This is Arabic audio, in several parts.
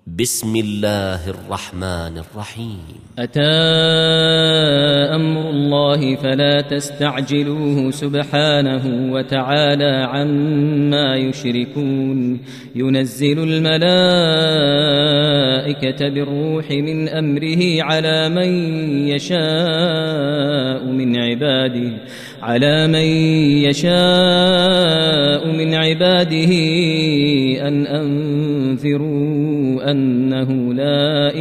بسم الله الرحمن الرحيم. أتى أمر الله فلا تستعجلوه سبحانه وتعالى عما يشركون. ينزل الملائكة بالروح من أمره على من يشاء من عباده أن أنذروا أنه لا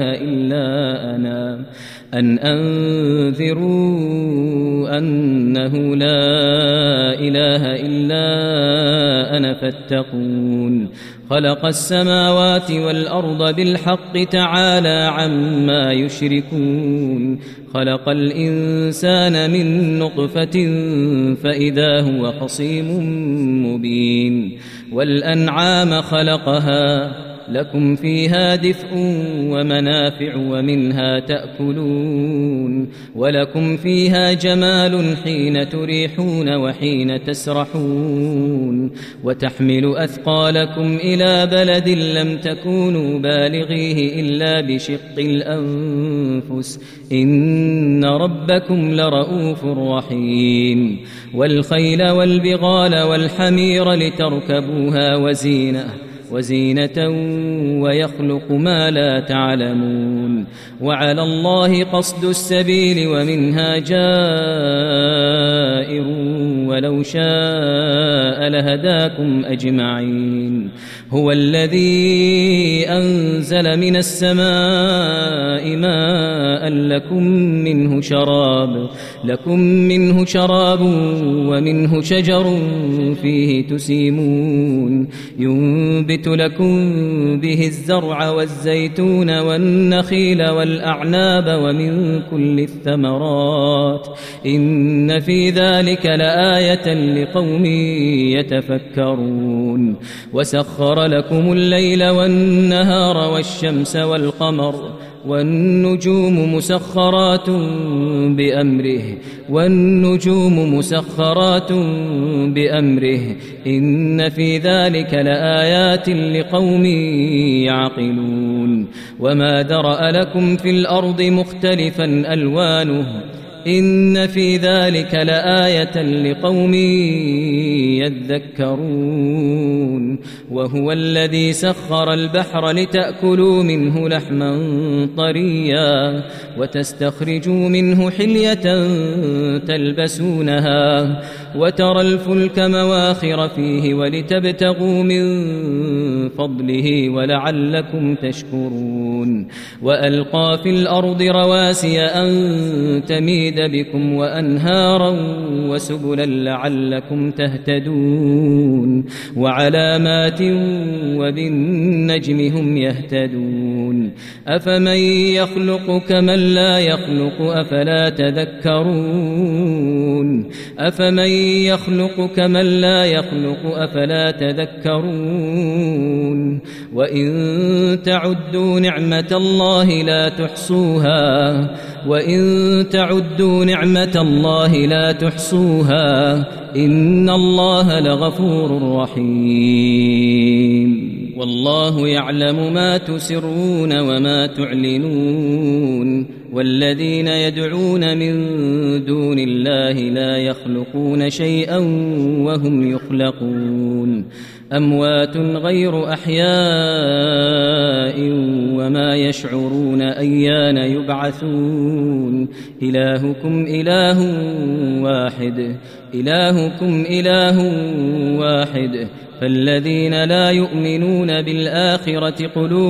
إله إلا أنا فاتقون. خلق السماوات والأرض بالحق تعالى عما يشركون. خلق الإنسان من نطفة فإذا هو خصيم مبين. والأنعام خلقها لكم فيها دفء ومنافع ومنها تأكلون. ولكم فيها جمال حين تريحون وحين تسرحون. وتحمل أثقالكم إلى بلد لم تكونوا بالغيه إلا بشق الأنفس إن ربكم لرؤوف رحيم. والخيل والبغال والحمير لتركبوها وزينة ويخلق ما لا تعلمون. وعلى الله قصد السبيل ومنها جائر ولو شاء لهداكم أجمعين. هو الذي أنزل من السماء ماء لكم منه شراب ومنه شجر فيه تسيمون. ينبت لكم به الزرع والزيتون والنخيل والأعناب ومن كل الثمرات إن في ذلك لآية لقوم يتفكرون. وسخر لكم الليل والنهار والشمس والقمر والنجوم مسخرات بأمره إن في ذلك لآيات لقوم يعقلون. وما ذرأ لكم في الأرض مختلفا ألوانه إن في ذلك لآية لقوم يذكرون. وهو الذي سخر البحر لتأكلوا منه لحما طريا وتستخرجوا منه حلية تلبسونها وترى الفلك مواخر فيه ولتبتغوا من فضله ولعلكم تشكرون. وألقى في الأرض رواسي أن تميد بكم وأنهارا وسبلا لعلكم تهتدون. وعلامات وبالنجم هم يهتدون. أفمن يخلق كمن لا يخلق أفلا تذكرون. وإن تعدوا نعمة الله لا تحصوها إن الله لغفور رحيم. والله يعلم ما تسرون وما تعلنون. والذين يدعون من دون الله لا يخلقون شيئا وهم يخلقون. أموات غير أحياء وما يشعرون أيان يبعثون. إلهكم إله واحد فالذين لا يؤمنون بالآخرة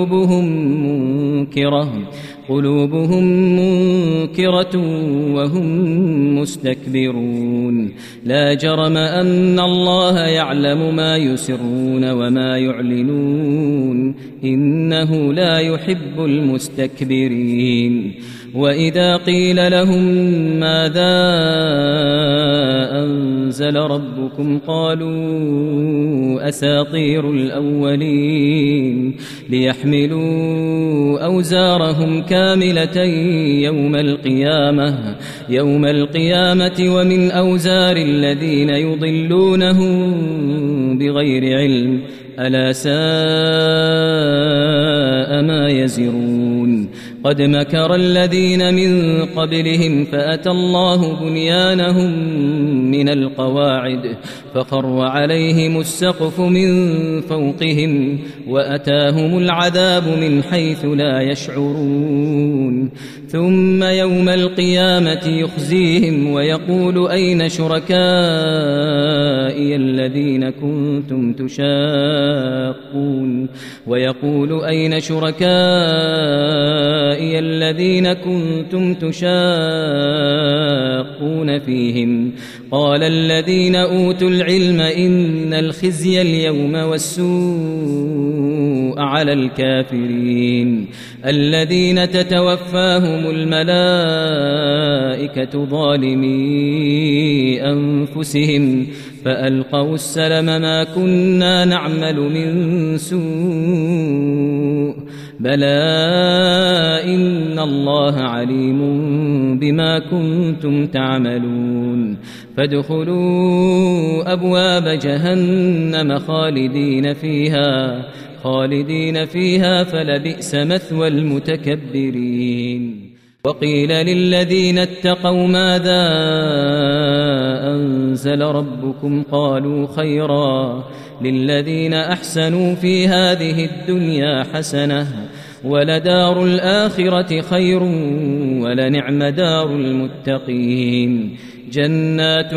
قلوبهم منكرة وهم مستكبرون. لا جرم أن الله يعلم ما يسرون وما يعلنون إنه لا يحب المستكبرين. وإذا قيل لهم ماذا أنزل ربكم قالوا أساطير الأولين ليحملوا أوزارهم كاملة يوم القيامة ومن أوزار الذين يضلونهم بغير علم ألا ساء يزرون قد مكر الذين من قبلهم فأتى الله بنيانهم من القواعد فخر عليهم السقف من فوقهم وأتاهم العذاب من حيث لا يشعرون ثم يوم القيامة يخزيهم ويقول أين شركائي الذين كنتم تشاقون فيهم قال الذين أوتوا العلم إن الخزي اليوم والسوء على الكافرين الذين تتوفاهم الملائكة ظالمي أنفسهم فألقوا السلم ما كنا نعمل من سوء بلى إن الله عليم بما كنتم تعملون فادخلوا أبواب جهنم خالدين فيها فلبئس مثوى المتكبرين وقيل للذين اتقوا ماذا أنزل ربكم قالوا خيرا للذين أحسنوا في هذه الدنيا حسنة ولدار الآخرة خير ولنعم دار المتقين جنات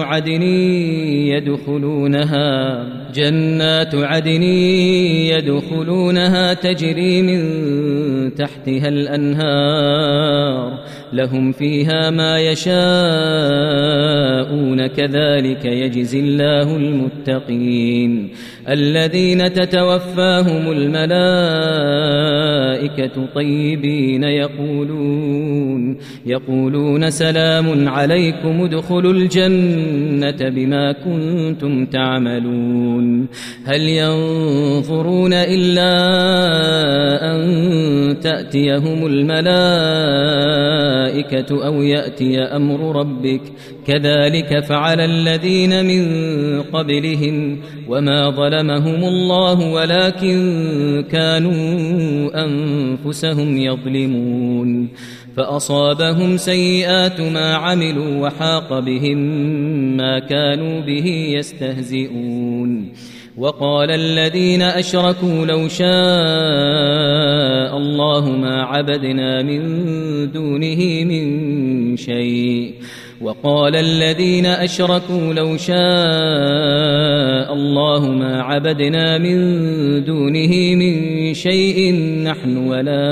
عدن يدخلونها تجري من تحتها الأنهار لهم فيها ما يشاءون كذلك يجزي الله المتقين الذين تتوفاهم الملائكة طيبين يقولون سلام عليكم ادخلوا الجنة بما كنتم تعملون هل ينظرون إلا أن تأتيهم الملائكة أو يأتي أمر ربك كذلك فعل الذين من قبلهم وما ظلمهم الله ولكن كانوا أنفسهم يظلمون فأصابهم سيئات ما عملوا وحاق بهم ما كانوا به يستهزئون وقال الذين أشركوا لو شاء الله ما عبدنا من دونه من شيء وقال الذين أشركوا لو شاء الله ما عبدنا من دونه من شيء نحن ولا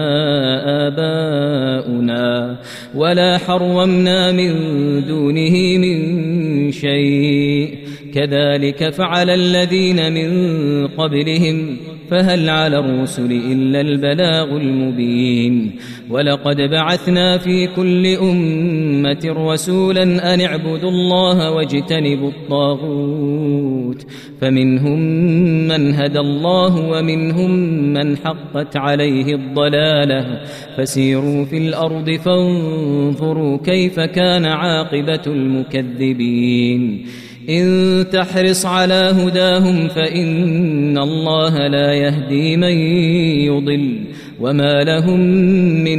آباؤنا ولا حرمنا من دونه من شيء كذلك فعل الذين من قبلهم فهل على الرسل إلا البلاغ المبين ولقد بعثنا في كل أمة رسولا أن اعبدوا الله واجتنبوا الطاغوت فمنهم من هدى الله ومنهم من حقت عليه الضلالة فسيروا في الأرض فانظروا كيف كان عاقبة المكذبين إن تحرص على هداهم فإن الله لا يهدي من يضل وما لهم من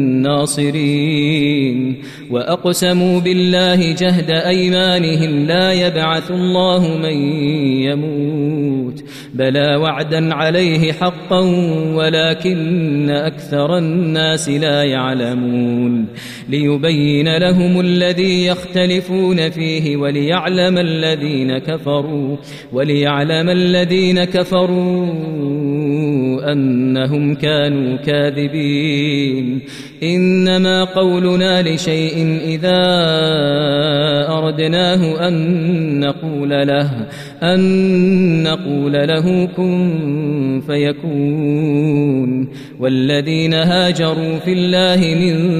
ناصرين وأقسموا بالله جهد أيمانهم لا يبعث الله من يموت بلى وعدا عليه حقا ولكن أكثر الناس لا يعلمون ليبين لهم الذي يختلفون فيه وليعلم الذين كفروا أنهم كانوا كاذبين إنما قولنا لشيء إذا أردناه أن نقول له كن فيكون والذين هاجروا في الله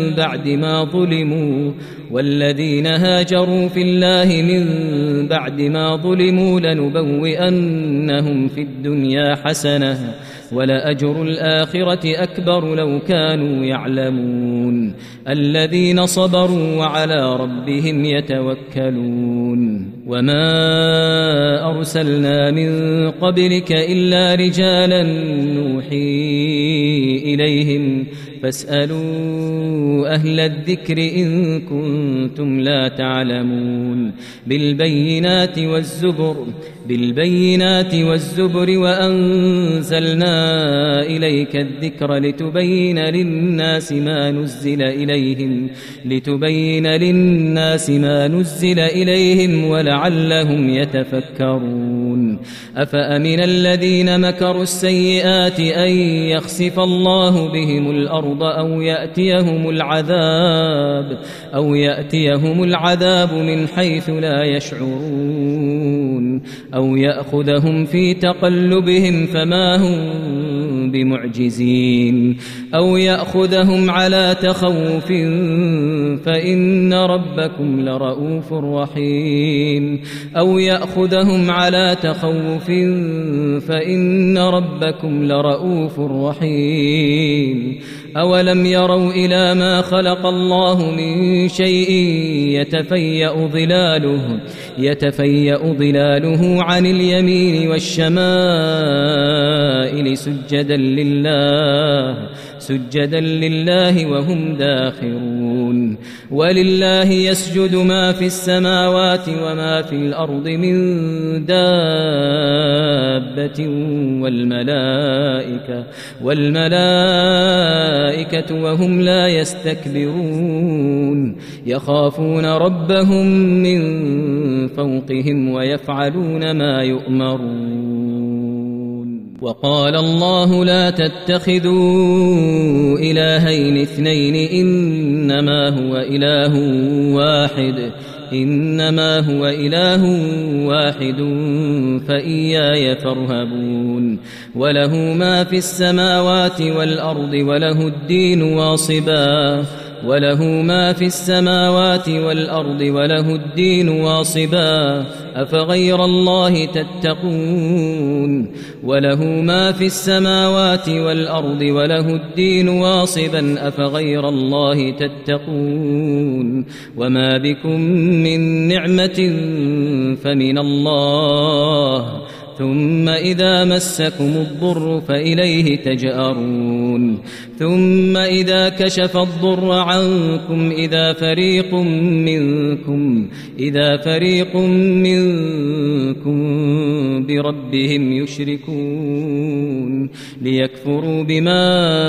من بعد ما ظلموا لنبوئنهم في الدنيا حسنة ولأجر الآخرة أكبر لو كانوا يعلمون الذين صبروا وعلى ربهم يتوكلون وما أرسلنا من قبلك إلا رجالا نوحي إليهم فاسألوا أهل الذكر إن كنتم لا تعلمون بالبينات والزبر وأنزلنا إليك الذكر لتبين للناس ما نزل إليهم ولعلهم يتفكرون أفأمن الذين مكروا السيئات أن يخسف الله بهم الأرض أو يأتيهم العذاب من حيث لا يشعرون أو يأخذهم في تقلبهم فما هم بمعجزين أو يأخذهم على تخوف فإن ربكم لرؤوف رحيم أولم يروا إلى ما خلق الله من شيء يتفيأ ظلاله عن اليمين والشمائل سجدا لله وهم داخرون ولله يسجد ما في السماوات وما في الأرض من دابة والملائكة وهم لا يستكبرون يخافون ربهم من فوقهم ويفعلون ما يؤمرون وقال الله لا تتخذوا إلهين اثنين إنما هو إله واحد فإياي فارهبون وله ما في السماوات والأرض وله الدين واصبا أفغير الله تتقون وله ما في السماوات والأرض وله الدين واصبا أفغير الله تتقون وما بكم من نعمة فمن الله ثم إذا مسكم الضر فإليه تجأرون ثم إذا كشف الضر عنكم إذا فريق منكم بربهم يشركون ليكفروا بما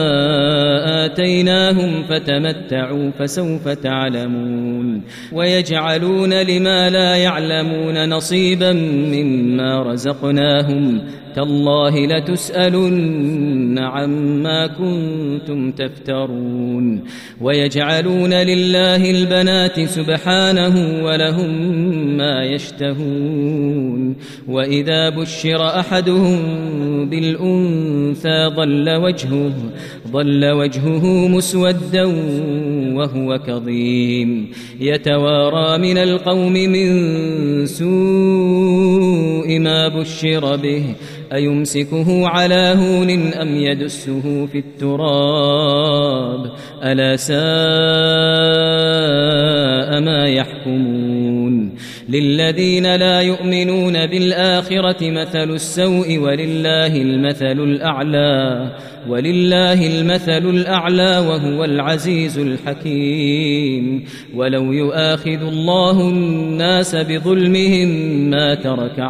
آتيناهم فتمتعوا فسوف تعلمون ويجعلون لما لا يعلمون نصيبا مما رزقناهم تالله لتسألن عما كنتم تفترون ويجعلون لله البنات سبحانه ولهم ما يشتهون وإذا بشر أحدهم بالأنثى ظل وجهه مسودا وهو كظيم يتوارى من القوم من سوء ما بشر به أيمسكه على هون أم يدسه في التراب ألا ساء ما يحكمون للذين لا يؤمنون بالآخرة مثل السوء ولله المثل الأعلى وهو العزيز الحكيم ولو يؤاخذ الله الناس بظلمهم ما ترك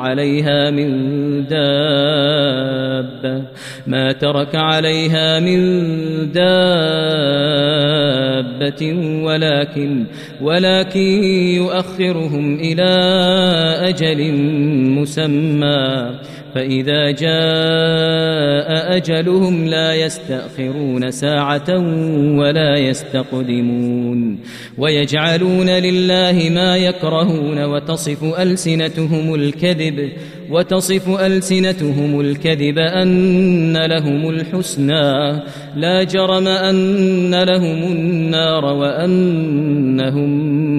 عليها من دابة ولكن يؤخرهم إلى أجل مسمى فإذا جاء أجلهم لا يستأخرون ساعة ولا يستقدمون ويجعلون لله ما يكرهون وتصف ألسنتهم الكذب وتصف ألسنتهم الكذب أن لهم الحسنى لا جرم أن لهم النار وأنهم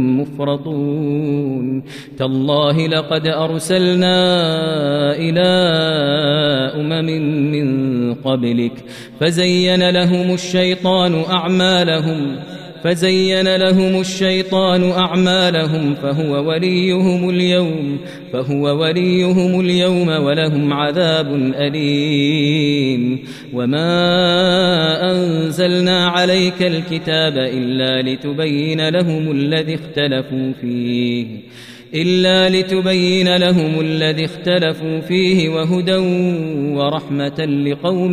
مفرطون تالله لقد أرسلنا إلى أمم من قبلك فزين لهم الشيطان أعمالهم فهو وليهم اليوم ولهم عذاب أليم وما أنزلنا عليك الكتاب إلا لتبين لهم الذي اختلفوا فيه وهدى ورحمة لقوم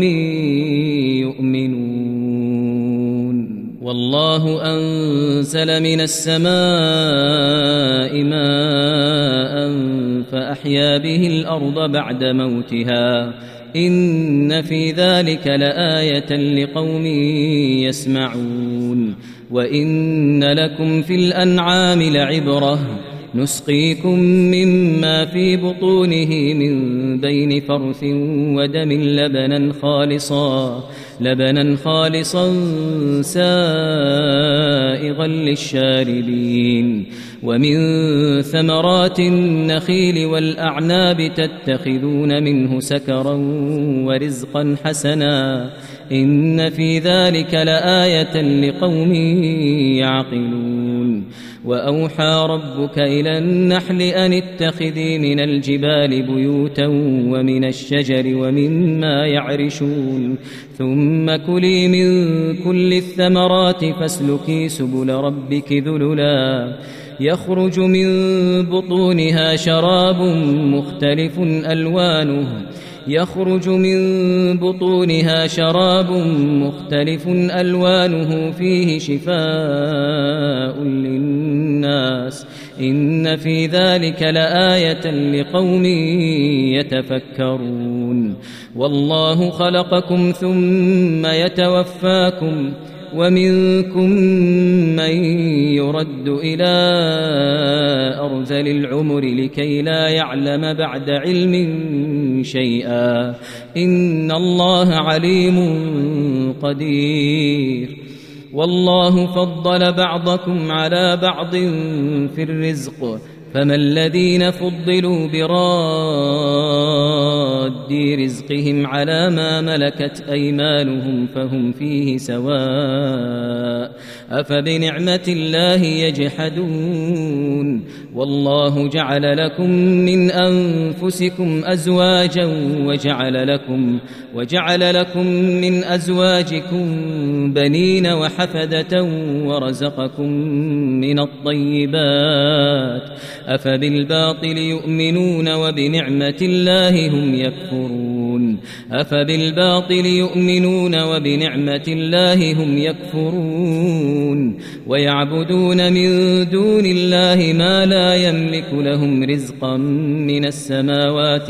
يؤمنون والله أنزل من السماء ماء فأحيا به الأرض بعد موتها إن في ذلك لآية لقوم يسمعون وإن لكم في الأنعام لعبرة نسقيكم مما في بطونه من بين فرث ودم لبنا خالصا سائغا للشاربين ومن ثمرات النخيل والأعناب تتخذون منه سكرا ورزقا حسنا إن في ذلك لآية لقوم يعقلون وأوحى ربك إلى النحل أن اتخذي من الجبال بيوتا ومن الشجر ومما يعرشون ثم كلي من كل الثمرات فاسلكي سبل ربك ذللا يخرج من بطونها شراب مختلف ألوانه فيه شفاء للناس إن في ذلك لآية لقوم يتفكرون والله خلقكم ثم يتوفاكم ومنكم من يرد إلى أرذل العمر لكي لا يعلم بعد علم شيئا إن الله عليم قدير والله فضل بعضكم على بعض في الرزق فما الذين فضلوا براد رزقهم على ما ملكت أيمانهم فهم فيه سواء أفبنعمة الله يجحدون والله جعل لكم من أنفسكم أزواجا وجعل لكم من أزواجكم بنين وحفدة ورزقكم من الطيبات أفبالباطل يؤمنون وبنعمة الله هم يكفرون ويعبدون من دون الله ما لا يملك لهم رزقا من السماوات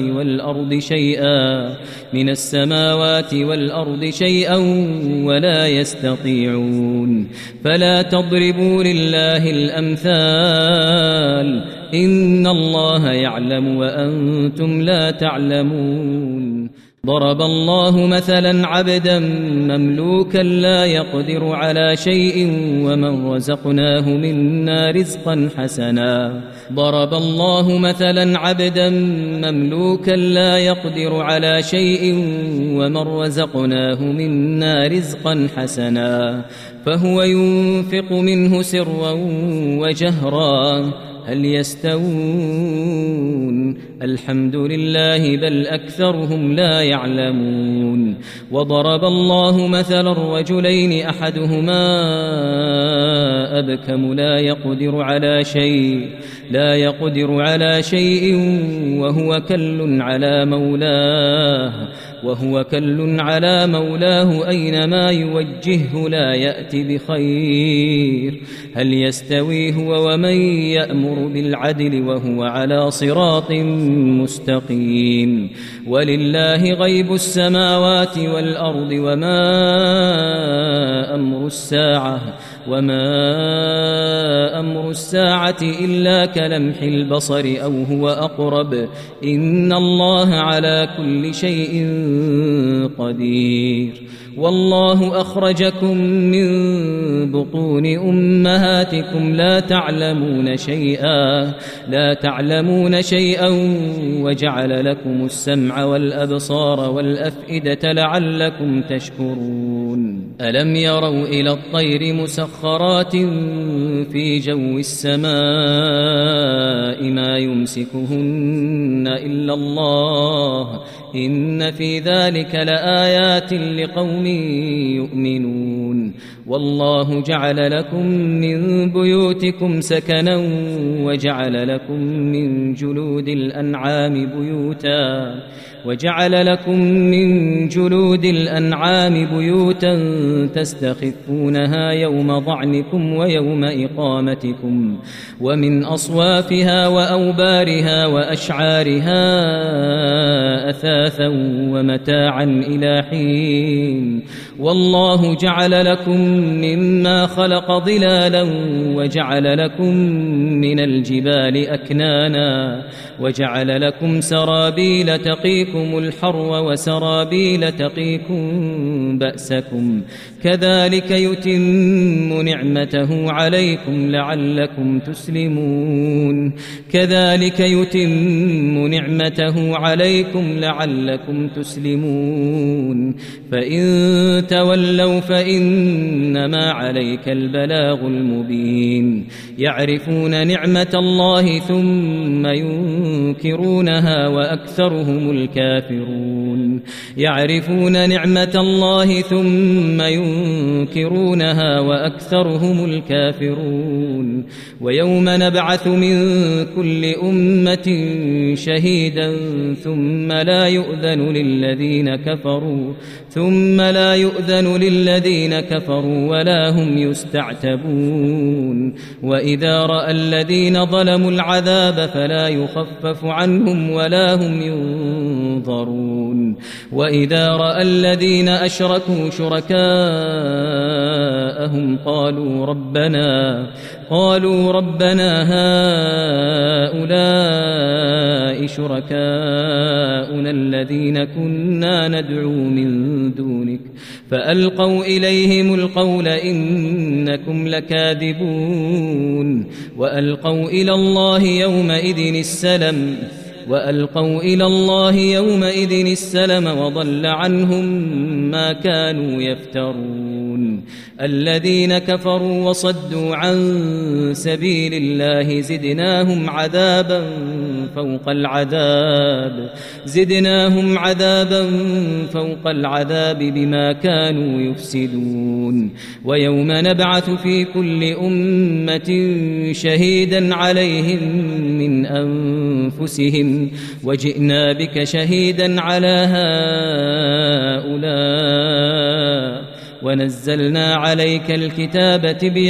والأرض شيئا ولا يستطيعون فلا تضربوا لله الأمثال إن الله يعلم وأنتم لا تعلمون ضرب الله مثلا عبدا مملوكا لا يقدر على شيء ومن رزقناه منا رزقا حسنا فهو ينفق منه سرا وجهرا هل يستوون الحمد لله بل أكثرهم لا يعلمون وضرب الله مثلا رجلين أحدهما أبكم لا يقدر على شيء وهو كل على مولاه أينما يوجهه لا يأتي بخير هل يستوي هو ومن يأمر بالعدل وهو على صراط مستقيم ولله غيب السماوات والأرض وما أمر الساعة إلا كلمح البصر أو هو أقرب إن الله على كل شيء قدير والله أخرجكم من بطون أمهاتكم لا تعلمون شيئا وجعل لكم السمع والأبصار والأفئدة لعلكم تشكرون ألم يروا إلى الطير مسخرات في جو السماء ما يمسكهن إلا الله إن في ذلك لآيات لقوم يؤمنون والله جعل لكم من بيوتكم سكنا وجعل لكم من جلود الأنعام بيوتا تستخفونها يوم ضعنكم ويوم إقامتكم ومن أصوافها وأوبارها وأشعارها أثاثا ومتاعا إلى حين والله جعل لكم مما خلق ظلالا وجعل لكم من الجبال أكنانا وجعل لكم سرابيل تقيكم الحر وسرابيل تقيكم بأسكم كذلك يتم نعمته عليكم لعلكم تسلمون فإن تولوا فإنما عليك البلاغ المبين يعرفون نعمة الله ثم ينكرونها وأكثرهم الكافرون ويوم نبعث من كل أمة شهيدا ثم لا يؤذن للذين كفروا ولا هم يستعتبون وإذا رأى الذين ظلموا العذاب فلا يخفف عنهم ولا هم ينظرون وإذا رأى الذين أشركوا شركاءهم قالوا ربنا هؤلاء شركاؤنا الذين كنا ندعو من دونك فألقوا إليهم القول إنكم لكاذبون وألقوا إلى الله يومئذ السلم وضل عنهم ما كانوا يفترون الذين كفروا وصدوا عن سبيل الله زدناهم عذابا فوق العذاب بما كانوا يفسدون ويوم نبعث في كل أمة شهيدا عليهم من أنفسهم وجئنا بك شهيدا على هؤلاء ونزلنا عليك الكتاب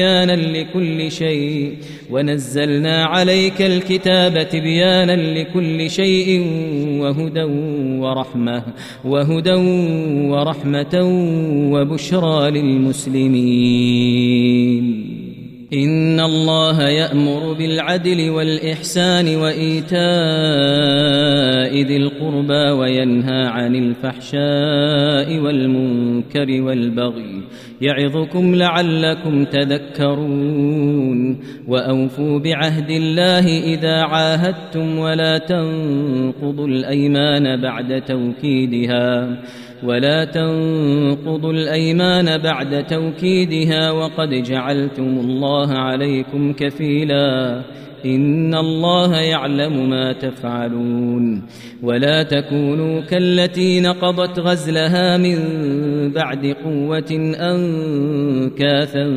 تبيانا لكل شيء وهدى ورحمة وبشرى للمسلمين إن الله يأمر بالعدل والإحسان وإيتاء ذي القربى وينهى عن الفحشاء والمنكر والبغي يعظكم لعلكم تذكرون وأوفوا بعهد الله إذا عاهدتم ولا تنقضوا الأيمان بعد توكيدها وقد جعلتم الله عليكم كفيلا إن الله يعلم ما تفعلون ولا تكونوا كالتي نقضت غزلها من بعد قوة أنكاثا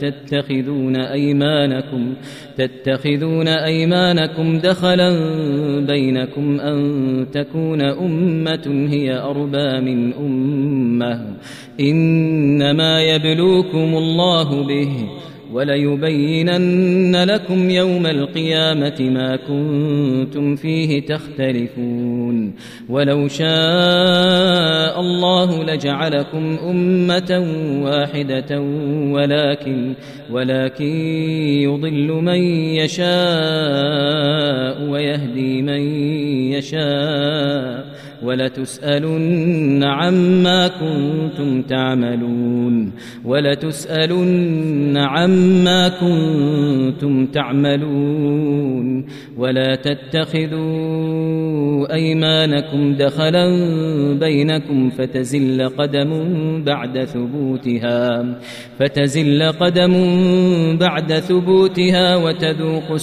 تتخذون أيمانكم دخلا بينكم أن تكون أمة هي أربى من أمة إنما يبلوكم الله به وليبينن لكم يوم القيامة ما كنتم فيه تختلفون ولو شاء الله لجعلكم أمة واحدة ولكن يضل من يشاء ويهدي من يشاء ولتسألن عما كنتم تعملون ولا تتخذوا أيمانكم دخلا بينكم فتزل قدم بعد ثبوتها وتذوقوا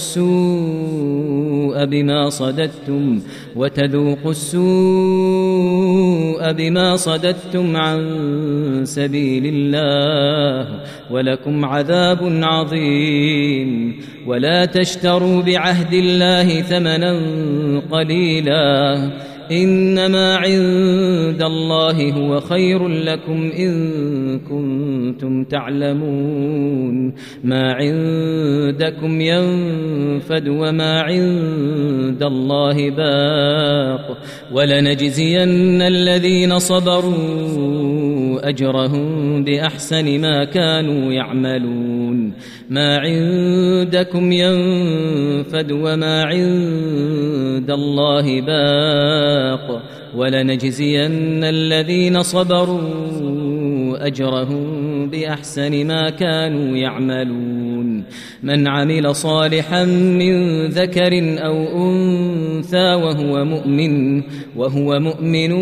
السوء بما صددتم عن سبيل الله ولكم عذاب عظيم ولا تشتروا بعهد الله ثمنا قليلا إنما عند الله هو خير لكم إن كنتم تعلمون ما عندكم ينفد وما عند الله باق ولنجزين الذين صبروا أجرهم بأحسن ما كانوا يعملون ما عندكم ينفد وما عند الله باق ولنجزين الذين صبروا أجرهم بأحسن ما كانوا يعملون من عمل صالحا من ذكر أو أنثى وهو مؤمن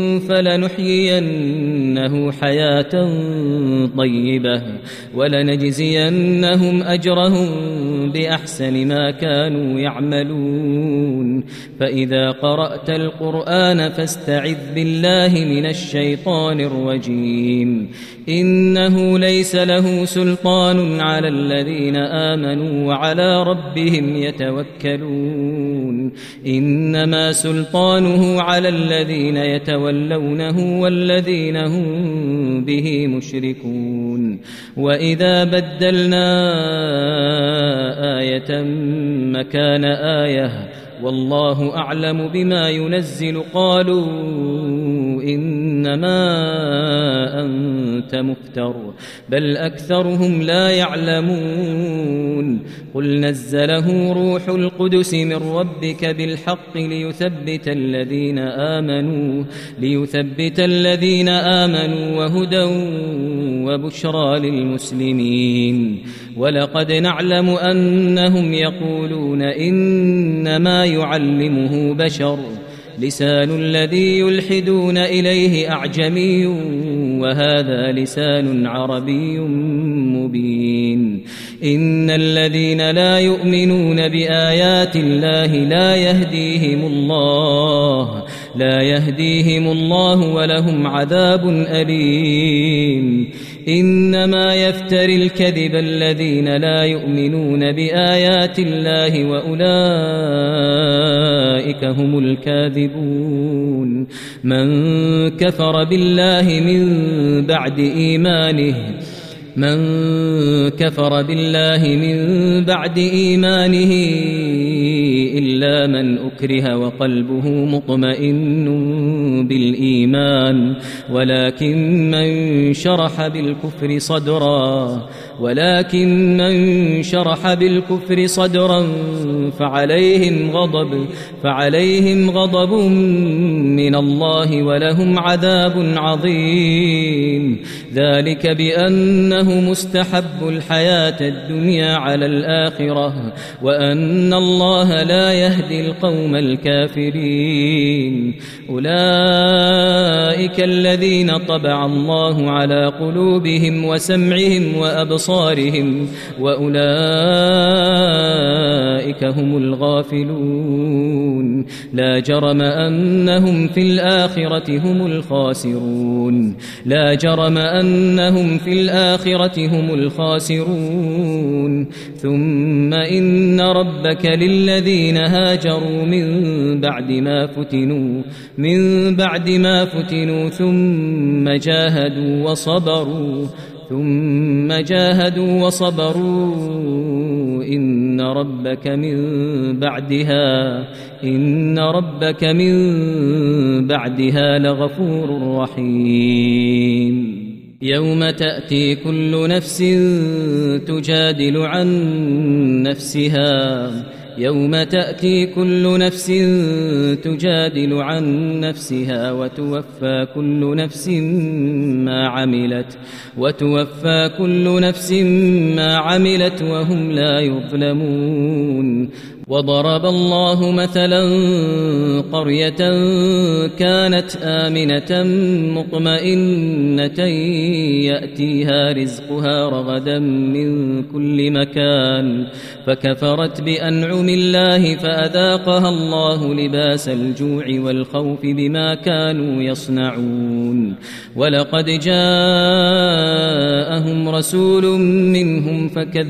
فلنحيينه حياة طيبة ولنجزينهم أجرهم بأحسن ما كانوا يعملون فإذا قرأت القرآن فاستعذ بالله من الشيطان الرجيم إنه ليس له سلطان على الذين آمنوا وعلى ربهم يتوكلون إنما سلطانه على الذين يتولونه والذين هم به مشركون وإذا بدلنا آية مكان آية والله أعلم بما ينزل قالوا إنما أنت مفتر بل أكثرهم لا يعلمون قل نزله روح القدس من ربك بالحق ليثبت الذين آمنوا وهدى وبشرى للمسلمين ولقد نعلم أنهم يقولون إنما يعلمه بشر لسان الذي يلحدون إليه أعجمي وهذا لسان عربي مبين إن الذين لا يؤمنون بآيات الله لا يهديهم الله ولهم عذاب أليم إنما يفتري الكذب الذين لا يؤمنون بآيات الله وأولئك هم الكاذبون من كفر بالله من بعد إيمانه إلا من أكره وقلبه مطمئن بالإيمان ولكن من شرح بالكفر صدرا فعليهم غضب من الله ولهم عذاب عظيم ذلك بأنه مستحب الحياة الدنيا على الآخرة وأن الله لا يهدي القوم الكافرين أولئك الذين طبع الله على قلوبهم وسمعهم وأبصارهم وأولئك هم الغافلون لا جرم أنهم في الآخرة هم الخاسرون ثم إن ربك للذين هاجروا من بعد ما فتنوا ثم جاهدوا ثم جاهدوا وصبروا إن ربك من بعدها لغفور رحيم يوم تأتي كل نفس تجادل عن نفسها وتوفى كل نفس ما عملت وهم لا يظلمون وضرب الله مثلا قرية كانت آمنة مطمئنة يأتيها رزقها رغدا من كل مكان فكفرت بأنعم الله فأذاقها الله لباس الجوع والخوف بما كانوا يصنعون ولقد جاءهم رسول منهم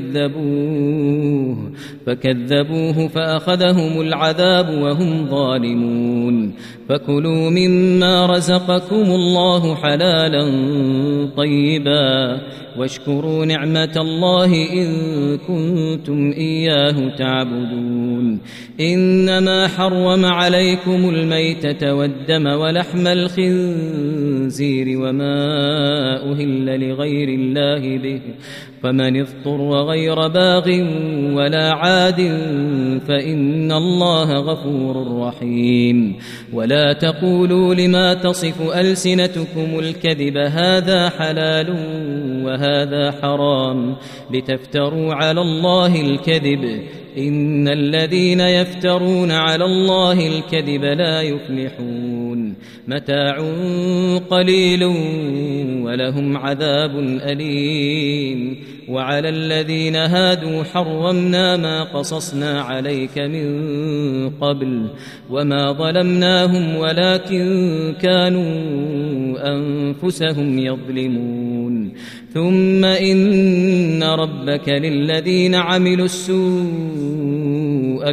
فكذبوه فأخذهم العذاب وهم ظالمون فكلوا مما رزقكم الله حلالا طيبا واشكروا نعمة الله إن كنتم إياه تعبدون إنما حرم عليكم الميتة والدم ولحم الخنزير وما أهل لغير الله به فمن اضطر غير باغ ولا عاد فإن الله غفور رحيم ولا تقولوا لما تصف ألسنتكم الكذب هذا حلال وهذا حرام لتفتروا على الله الكذب إن الذين يفترون على الله الكذب لا يفلحون متاع قليل ولهم عذاب أليم وعلى الذين هادوا حرمنا ما قصصنا عليك من قبل وما ظلمناهم ولكن كانوا أنفسهم يظلمون ثم إن ربك للذين عملوا السوء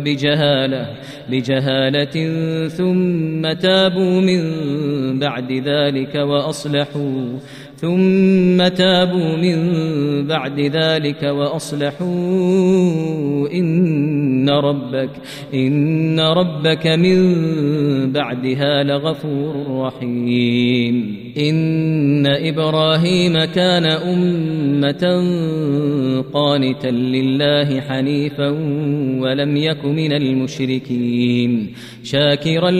بجهالة ثم تابوا من بعد ذلك وأصلحوا إن ربك من بعدها لغفور رحيم إن إبراهيم كان أمة قانتا لله حنيفا ولم يك من المشركين شاكرا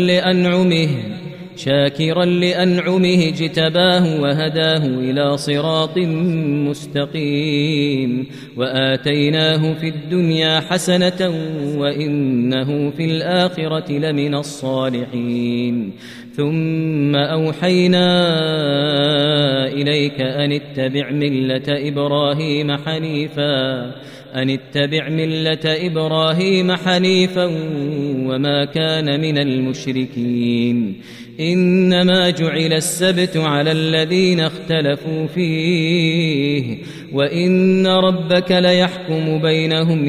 لأنعمه اجتباه وهداه إلى صراط مستقيم وآتيناه في الدنيا حسنة وإنه في الآخرة لمن الصالحين ثم أوحينا إليك أن اتبع ملة إبراهيم حنيفا وما كان من المشركين إنما جعل السبت على الذين اختلفوا فيه وإن ربك ليحكم بينهم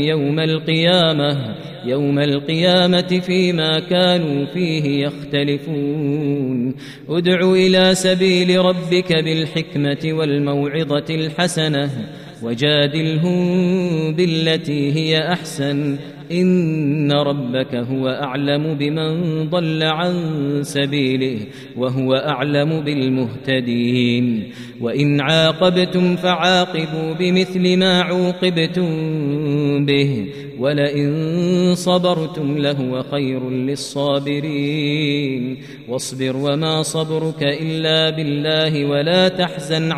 يوم القيامة فيما كانوا فيه يختلفون ادع إلى سبيل ربك بالحكمة والموعظة الحسنة وجادلهم بالتي هي أحسن إن ربك هو أعلم بمن ضل عن سبيله وهو أعلم بالمهتدين وإن عاقبتم فعاقبوا بمثل ما عوقبتم به ولئن صبرتم لهو خير للصابرين واصبر وما صبرك إلا بالله ولا تحزن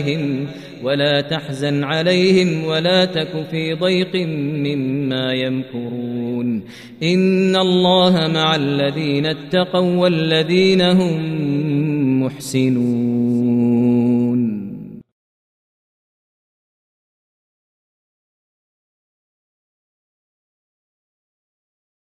عليهم ولا تك في ضيق مما يمكرون إن الله مع الذين اتقوا والذين هم محسنون